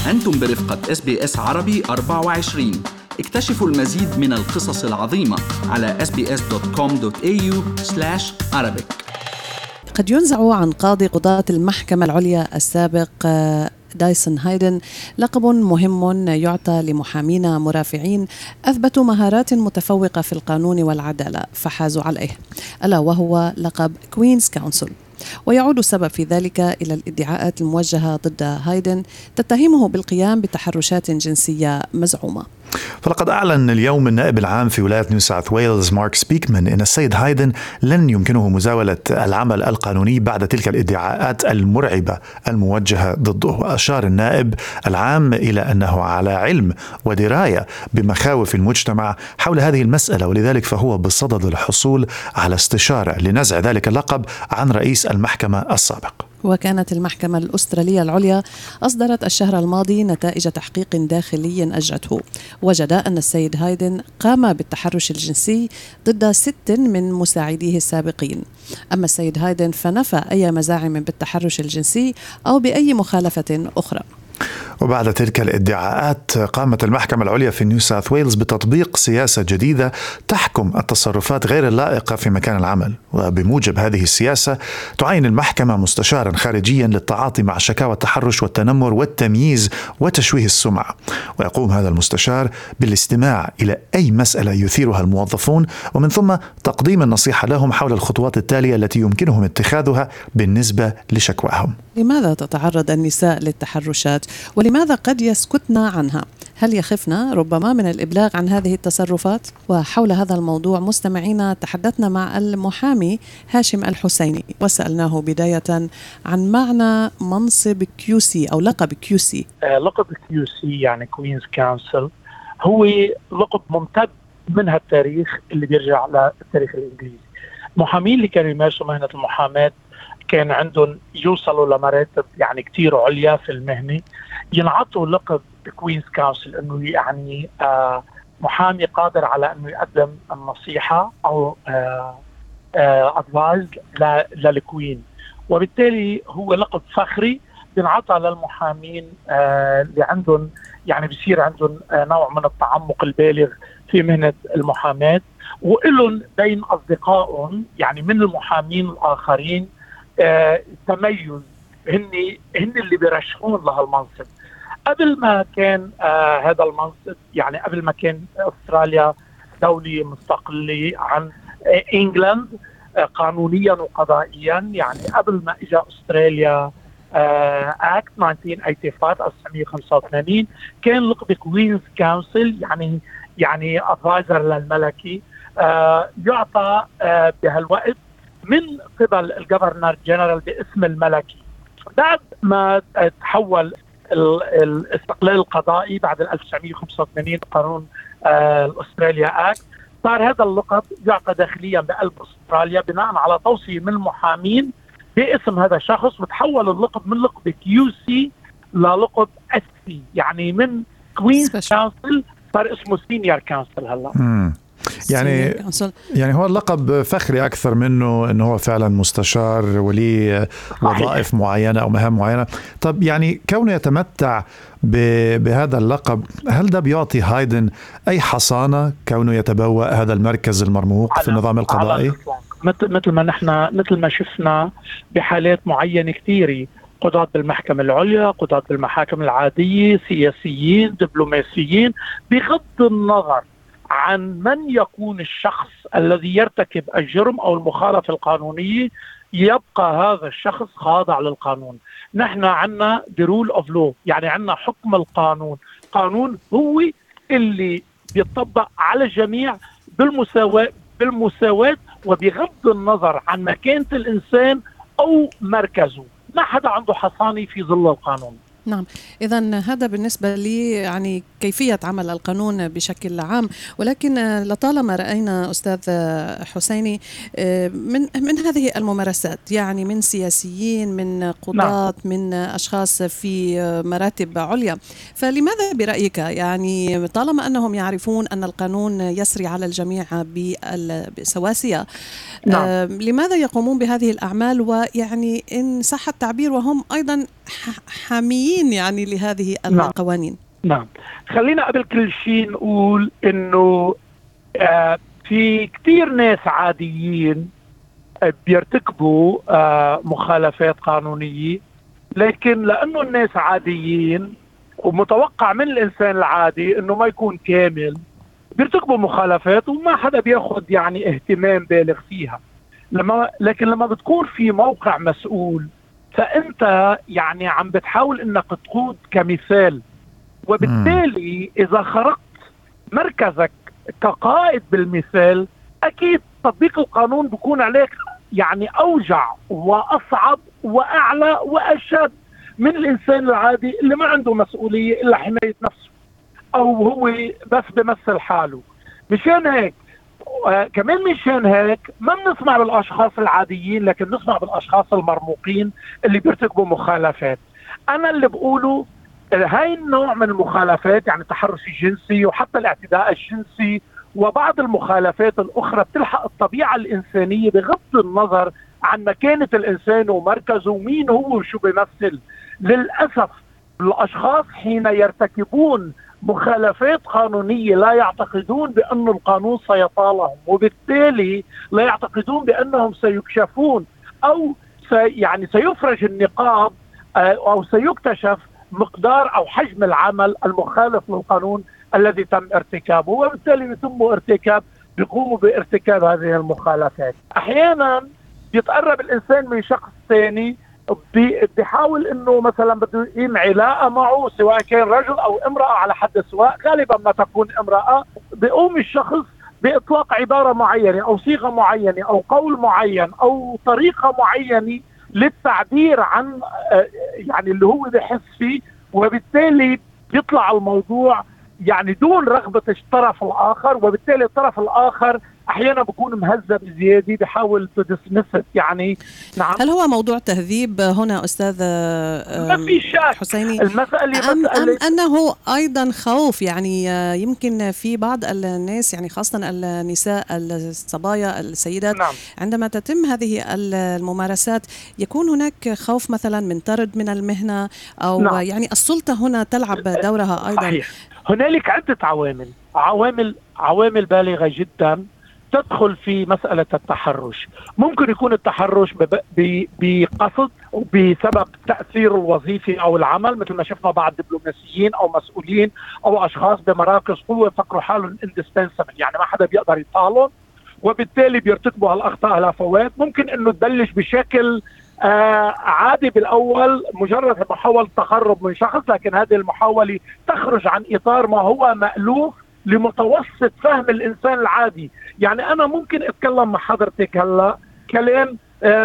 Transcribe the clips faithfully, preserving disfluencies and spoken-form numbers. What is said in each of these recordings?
أنتم برفقة إس بي إس عربي أربعة وعشرين. اكتشفوا المزيد من القصص العظيمة على إس بي إس دوت كوم دوت إيه يو سلاش عربيك. قد ينزع عن قاضي قضاة المحكمة العليا السابق دايسون هايدن لقب مهم يعطى لمحامين مرافعين أثبتوا مهارات متفوقة في القانون والعدالة فحازوا عليه، ألا وهو لقب كوينز كونسل. ويعود السبب في ذلك إلى الادعاءات الموجهة ضد هايدن تتهمه بالقيام بتحرشات جنسية مزعومة. فلقد أعلن اليوم النائب العام في ولاية نيو ساوث ويلز مارك سبيكمان أن السيد هايدن لن يمكنه مزاولة العمل القانوني بعد تلك الادعاءات المرعبة الموجهة ضده. وأشار النائب العام إلى أنه على علم ودراية بمخاوف المجتمع حول هذه المسألة، ولذلك فهو بصدد الحصول على استشارة لنزع ذلك اللقب عن رئيس المحكمة السابق. وكانت المحكمة الأسترالية العليا أصدرت الشهر الماضي نتائج تحقيق داخلي أجرته، وجد أن السيد هايدن قام بالتحرش الجنسي ضد ست من مساعديه السابقين. أما السيد هايدن فنفى أي مزاعم بالتحرش الجنسي أو بأي مخالفة أخرى. وبعد تلك الادعاءات قامت المحكمة العليا في نيو ساوث ويلز بتطبيق سياسة جديدة تحكم التصرفات غير اللائقة في مكان العمل. وبموجب هذه السياسة تعين المحكمة مستشارا خارجيا للتعاطي مع شكاوى التحرش والتنمر والتمييز وتشويه السمعة، ويقوم هذا المستشار بالاستماع إلى أي مسألة يثيرها الموظفون ومن ثم تقديم النصيحة لهم حول الخطوات التالية التي يمكنهم اتخاذها بالنسبة لشكواهم. لماذا تتعرض النساء للتحرشات ولماذا قد يسكتن عنها؟ هل يخفن ربما من الإبلاغ عن هذه التصرفات؟ وحول هذا الموضوع مستمعينا تحدثنا مع المحامي هاشم الحسيني وسألناه بداية عن معنى منصب كيوسي أو لقب كيوسي. آه لقب كيوسي يعني كوينز كونسل هو لقب ممتد من هالتاريخ اللي بيرجع للتاريخ الإنجليزي. محامين اللي كانوا يمارسوا مهنة المحاماة كان عندهم يوصلوا لمراتب يعني كتير عليا في المهنة ينعطوا لقب كوينز كونسل، انه يعني آه محامي قادر على انه يقدم النصيحة او آه آه ادفايز للكوين، وبالتالي هو لقب فخري بينعطى للمحامين آه اللي عندهم يعني بيصير عندهم آه نوع من التعمق البالغ في مهنة المحاماة، وإلهم بين أصدقائهم يعني من المحامين الآخرين آه تميز هن هن اللي بيرشحون لهالمنصب. قبل ما كان آه هذا المنصب يعني قبل ما كان أستراليا دولة مستقلة عن آه إنجلند آه قانونيا وقضائيا، يعني قبل ما إجا أستراليا آه أكت ألف وتسعمية وخمسة وثمانين كان لقب كوينز كونسل يعني يعني أدفايزر للملكي آه يعطى آه بهالوقت من قبل الجفرنر جنرال باسم الملكي. بعد ما تحول الاستقلال القضائي بعد ألف وتسعمية وخمسة وثمانين قانون آه الأستراليا أكت، صار هذا اللقب يعطى داخليا بقلب أستراليا بناء على توصية من المحامين باسم هذا الشخص، وتحول اللقب من لقب كيو سي للقب اس سي، يعني من كوينز كونسل صار اسمه سينيور كونسل هلا. يعني يعني هو اللقب فخري أكثر منه إنه هو فعلا مستشار ولي وظائف معينة أو مهام معينة. طب يعني كونه يتمتع بهذا اللقب، هل ده بيعطي هايدن أي حصانة كونه يتبوأ هذا المركز المرموق في النظام القضائي؟ مثل مثل ما نحن مثل ما شفنا بحالات معينة كثيرة، قضاة بالمحكمة العليا، قضاة بالمحاكم العادية، سياسيين، دبلوماسيين، بغض النظر عن من يكون الشخص الذي يرتكب الجرم أو المخالفة القانونية، يبقى هذا الشخص خاضع للقانون. نحن عنا the rule of law، يعني عنا حكم القانون. قانون هو اللي بيطبق على الجميع بالمساواة بالمساواة وبغض النظر عن مكانة الإنسان أو مركزه، ما حدا عنده حصانة في ظل القانون. نعم، إذن هذا بالنسبة لي يعني كيفية عمل القانون بشكل عام، ولكن لطالما رأينا أستاذ حسيني من من هذه الممارسات، يعني من سياسيين، من قضاة، من أشخاص في مراتب عليا، فلماذا برأيك يعني طالما أنهم يعرفون أن القانون يسري على الجميع بسواسية، نعم. لماذا يقومون بهذه الأعمال، ويعني إن صح التعبير وهم أيضا حاميين يعني لهذه القوانين. نعم, نعم. خلينا قبل كل شيء نقول إنه آه في كتير ناس عاديين بيرتكبوا آه مخالفات قانونية، لكن لأنه الناس عاديين ومتوقع من الإنسان العادي إنه ما يكون كامل بيرتكبوا مخالفات وما حدا بياخد يعني اهتمام بالغ فيها. لما لكن لما بتكون في موقع مسؤول فأنت يعني عم بتحاول إنك تقود كمثال، وبالتالي إذا خرقت مركزك كقائد بالمثال أكيد تطبيق القانون بيكون عليك يعني أوجع وأصعب وأعلى وأشد من الإنسان العادي اللي ما عنده مسؤولية إلا حماية نفسه أو هو بس بمثل حاله. مشان هيك آه كمان مشان هيك ما بنسمع بالأشخاص العاديين، لكن نسمع بالأشخاص المرموقين اللي بيرتكبوا مخالفات. أنا اللي بقوله هاي النوع من المخالفات يعني التحرش الجنسي وحتى الاعتداء الجنسي وبعض المخالفات الأخرى بتلحق الطبيعة الإنسانية بغض النظر عن مكانة الإنسان ومركزه ومين هو وشو بيمثل. للأسف الأشخاص حين يرتكبون مخالفات قانونية لا يعتقدون بأن القانون سيطالهم، وبالتالي لا يعتقدون بأنهم سيكشفون أو سي يعني سيفرج النقاب أو سيكتشف مقدار أو حجم العمل المخالف للقانون الذي تم ارتكابه، وبالتالي يتم ارتكاب بيقوموا بارتكاب هذه المخالفات. أحيانا يتقرب الإنسان من شخص ثاني بيحاول انه مثلا بده يقيم علاقه معه سواء كان رجل او امراه على حد سواء، غالبا ما تكون امراه، بيقوم الشخص باطلاق عباره معينه او صيغه معينه او قول معين او طريقه معينه للتعبير عن يعني اللي هو بيحس فيه، وبالتالي يطلع الموضوع يعني دون رغبه الطرف الاخر، وبالتالي الطرف الاخر احيانا بكون مهذب بزياده بيحاول تدسمسه يعني. نعم. هل هو موضوع تهذيب هنا استاذ ما في شك حسيني المسألة أم, مسألة ام انه ايضا خوف؟ يعني يمكن في بعض الناس يعني خاصه النساء الصبايا السيدات نعم. عندما تتم هذه الممارسات يكون هناك خوف مثلا من طرد من المهنه او نعم. يعني السلطه هنا تلعب دورها ايضا. صحيح. هنالك عده عوامل عوامل عوامل بالغه جدا تدخل في مسألة التحرش. ممكن يكون التحرش بقصد وبسبب تأثير الوظيفي أو العمل، مثل ما شفنا بعض دبلوماسيين أو مسؤولين أو أشخاص بمراكز قوة فكروا حالهم indispensable يعني ما حدا بيقدر يطالهم، وبالتالي بيرتكبوا هالأخطاء الهفوات. ممكن أنه تبلش بشكل آه عادي بالأول، مجرد محاولة تقرب من شخص، لكن هذه المحاولة تخرج عن إطار ما هو مألوف لمتوسط فهم الإنسان العادي. يعني أنا ممكن أتكلم مع حضرتك هلا كلام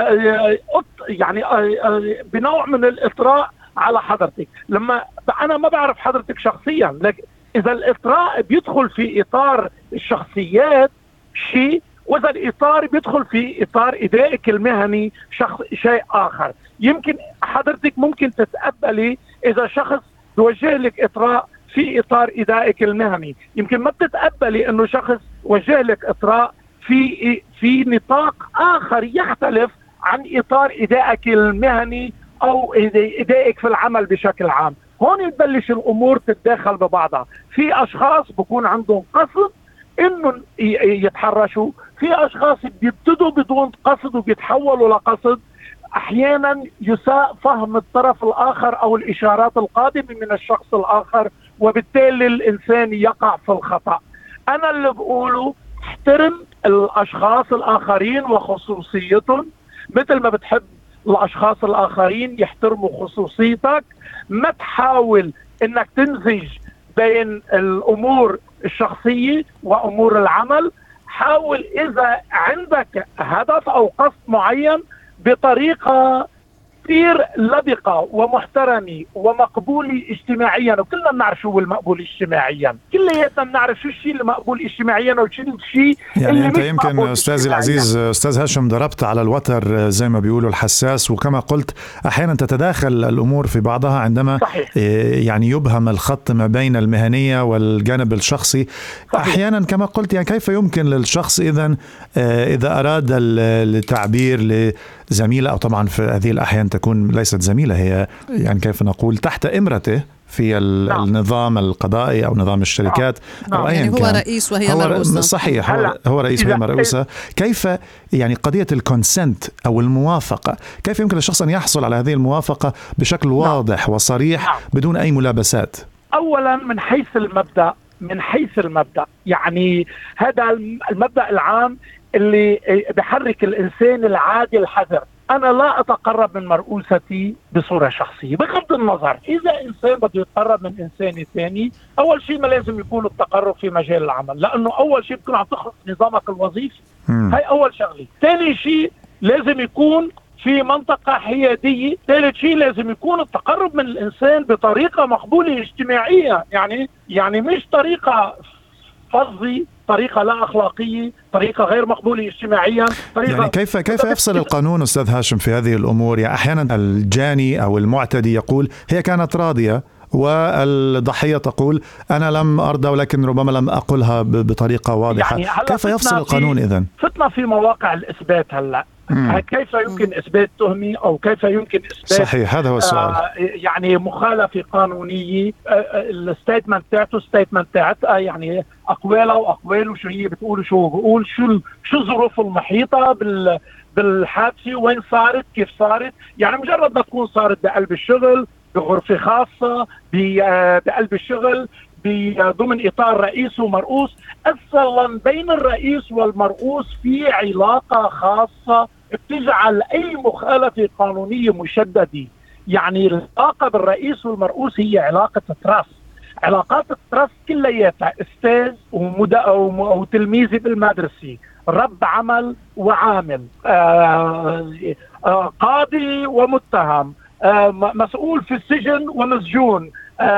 يعني بنوع من الإطراء على حضرتك، لما أنا ما بعرف حضرتك شخصيا، لكن إذا الإطراء بيدخل في إطار الشخصيات شيء، وإذا الإطار بيدخل في إطار إدائك المهني شخص شيء آخر. يمكن حضرتك ممكن تتقبلي إذا شخص توجه لك إطراء في إطار إدائك المهني، يمكن ما بتتقبلي إنه شخص وجه لك إطراء في في نطاق آخر يختلف عن إطار إدائك المهني أو إدائك في العمل بشكل عام. هون تبلش الأمور تتداخل ببعضها. في أشخاص بكون عندهم قصد إنه يتحرشوا، في أشخاص بيبتدوا بدون قصد وبيتحولوا لقصد. أحيانا يساء فهم الطرف الآخر أو الإشارات القادمة من الشخص الآخر، وبالتالي الإنسان يقع في الخطأ. أنا اللي بقوله احترم الأشخاص الآخرين وخصوصيتهم مثل ما بتحب الأشخاص الآخرين يحترموا خصوصيتك. ما تحاول إنك تمزج بين الأمور الشخصية وأمور العمل. حاول إذا عندك هدف أو قصد معين بطريقة كثير لبقة ومحترمة ومقبولة اجتماعيا، وكلنا بنعرف شو المقبول اجتماعيا، كلياتنا بنعرف شو الشيء المقبول اجتماعيا وشو الشيء يعني اللي انت يمكن استاذي العزيز استاذ هاشم ضربت على الوتر زي ما بيقولوا الحساس، وكما قلت احيانا تتداخل الامور في بعضها عندما صحيح. يعني يبهم الخط ما بين المهنية والجانب الشخصي. صحيح. احيانا كما قلت يعني كيف يمكن للشخص اذا اذا اراد التعبير زميلة، أو طبعا في هذه الأحيان تكون ليست زميلة، هي يعني كيف نقول تحت إمرته في نعم. النظام القضائي أو نظام الشركات نعم. أو أيا يعني هو كان. رئيس وهي هو مرؤوسة. صحيح، هو, هو رئيس وهي مرؤوسة. كيف يعني قضية الكونسنت أو الموافقة، كيف يمكن للشخص أن يحصل على هذه الموافقة بشكل واضح نعم. وصريح نعم. بدون أي ملابسات؟ أولا من حيث المبدأ من حيث المبدأ يعني هذا المبدأ العام اللي بحرك الإنسان العادي الحذر. أنا لا أتقرب من مرؤوستي بصورة شخصية بغض النظر إذا إنسان بده يتقرب من إنسان ثاني. أول شيء ما لازم يكون التقرب في مجال العمل، لأنه أول شيء بتكون عم تخلص نظامك الوظيفي. هاي أول شغلة. ثاني شيء لازم يكون في منطقة حيادية. ثالث شيء لازم يكون التقرب من الإنسان بطريقة مقبولة اجتماعيا، يعني يعني مش طريقة فظي، طريقة لا أخلاقية، طريقة غير مقبولة اجتماعيا. طريقة يعني كيف كيف يفصل القانون أستاذ هاشم في هذه الأمور؟ يعني أحيانا الجاني أو المعتدي يقول هي كانت راضية، والضحية تقول أنا لم أرضى ولكن ربما لم أقولها بطريقة واضحة. يعني كيف يفصل القانون إذن؟ فتنا في مواقع الإثبات هلا. مم. كيف يمكن إثبات تهمي أو كيف يمكن إثبات صحيح، هذا هو السؤال. آه يعني مخالفة قانونية. آه الستيتمنت تاعته ستيتمنت تاعتها يعني أقواله وأقواله شو هي بتقول، شو بقول، شو شو الظروف المحيطة بال بالحادثة، وين صارت، كيف صارت. يعني مجرد ما تكون صارت بقلب الشغل، بغرفة خاصة، بقلب الشغل، ضمن إطار رئيس ومرؤوس، أصلا بين الرئيس والمرؤوس في علاقة خاصة بتجعل أي مخالفة قانونية مشددة. يعني العلاقة بالرئيس والمرؤوس هي علاقة تراس. علاقات التراس كلياتها أستاذ وتلميذي بالمدرسة، رب عمل وعامل، آآ آآ قاضي ومتهم، مسؤول في السجن ومسجون،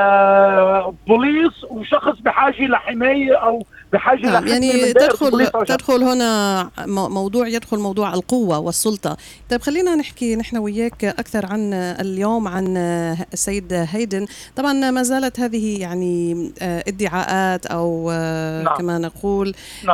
آه، بوليس وشخص بحاجة لحماية أو بحاجة نعم. لحماية. يعني تدخل تدخل هنا موضوع يدخل موضوع القوة والسلطة. طيب خلينا نحكي نحن وياك أكثر عن اليوم عن السيد هايدن. طبعا ما زالت هذه يعني ادعاءات أو نعم. كما نقول نعم.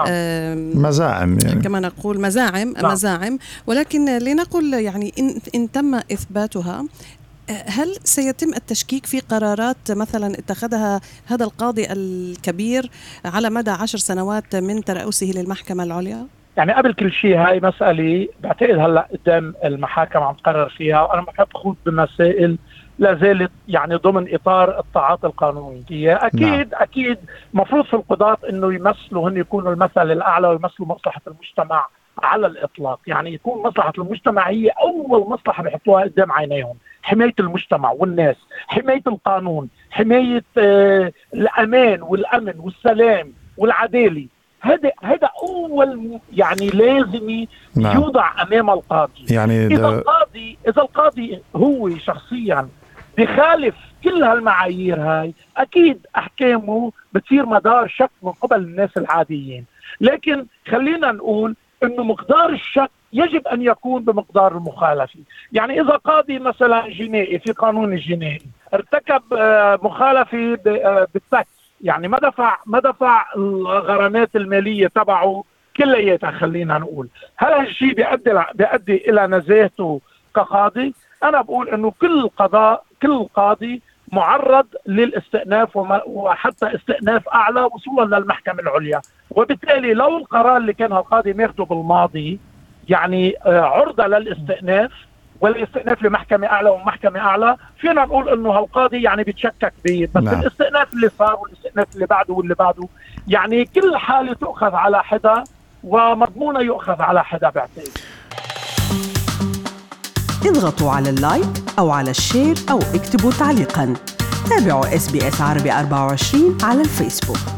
مزاعم يعني. كما نقول مزاعم نعم. مزاعم، ولكن لنقل يعني إن, إن تم إثباتها، هل سيتم التشكيك في قرارات مثلا اتخذها هذا القاضي الكبير على مدى عشر سنوات من ترأسه للمحكمة العليا؟ يعني قبل كل شيء هاي مسألة بعتقد هلأ قدام المحاكم عم تقرر فيها، وأنا ما بحب خوض بمسائل لا زالت يعني ضمن إطار التعاطي القانوني. أكيد نعم. أكيد مفروض في القضاة إنه يمثلوا هن يكونوا المثل الأعلى ويمثلوا مصلحة المجتمع على الإطلاق. يعني يكون مصلحة المجتمع هي أول مصلحة بيحطوها قدام عينيهم، حماية المجتمع والناس، حماية القانون، حماية آه الأمان والأمن والسلام والعدالة. هذا هذا أول يعني لازم نعم. يوضع أمام القاضي. يعني إذا القاضي إذا القاضي هو شخصيا بخالف كل هالمعايير هاي، أكيد أحكامه بتصير مدار شك من قبل الناس العاديين. لكن خلينا نقول إنه مقدار الشك يجب أن يكون بمقدار المخالفة. يعني إذا قاضي مثلا جنائي في قانون الجنائي ارتكب مخالفة بالتاكس، يعني ما دفع ما دفع الغرامات المالية تبعه كلياتها، خلينا نقول، هل هالشيء بيؤدي بيؤدي إلى نزاهته كقاضي؟ أنا بقول إنه كل قضاء كل قاضي معرض للاستئناف وحتى استئناف أعلى وصولا للمحكمة العليا. وبالتالي لو القرار اللي كان القاضي ماخده بالماضي يعني عرضة للاستئناف والاستئناف لمحكمة أعلى ومحكمة أعلى، فينا نقول إنه هالقاضي يعني بيتشكك به. بس نعم. الاستئناف اللي صار والاستئناف اللي بعده واللي بعده، يعني كل حالة تؤخذ على حدا ومضمونة يؤخذ على حدا بعتقد. اضغطوا على اللايك أو على الشير أو اكتبوا تعليقاً. تابعوا إس بي إس عربي أربعة وعشرين على الفيسبوك.